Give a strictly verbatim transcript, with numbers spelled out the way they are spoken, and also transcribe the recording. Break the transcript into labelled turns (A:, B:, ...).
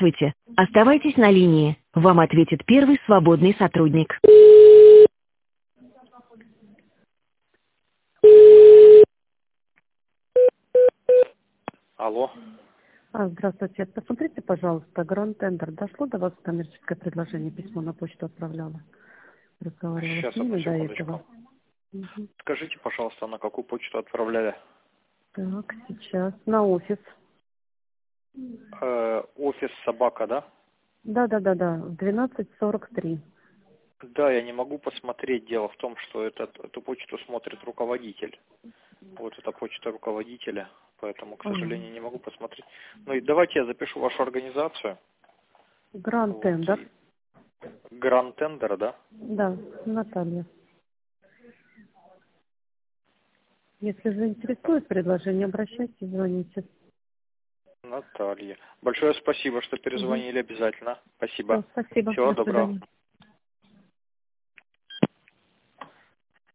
A: Здравствуйте. Оставайтесь на линии. Вам ответит первый свободный сотрудник.
B: Алло.
C: А, Здравствуйте. Посмотрите, пожалуйста, Гранд Тендер. Дошло до вас коммерческое предложение? Письмо на почту отправляла. Разговаривала
B: Сейчас,
C: с
B: одну
C: ними до
B: секундочку.
C: этого. Мгм.
B: Скажите, пожалуйста, на какую почту отправляли?
C: Так, сейчас на офис.
B: Э, офис собака, да?
C: Да, да, да, да. двенадцать сорок три.
B: Да, я не могу посмотреть. Дело в том, что этот, эту почту смотрит руководитель. Вот это почта руководителя, поэтому, к сожалению, не могу посмотреть. Ну и давайте я запишу вашу организацию.
C: Гранд
B: Вот.
C: Тендер.
B: Гранд Тендер, да?
C: Да, Наталья. Если заинтересует предложение, обращайтесь, звоните.
B: Наталья. Большое спасибо, что
C: Угу.
B: перезвонили обязательно.
C: Все,
B: Спасибо.
C: спасибо.
B: Всего
C: До
B: доброго.
C: свидания.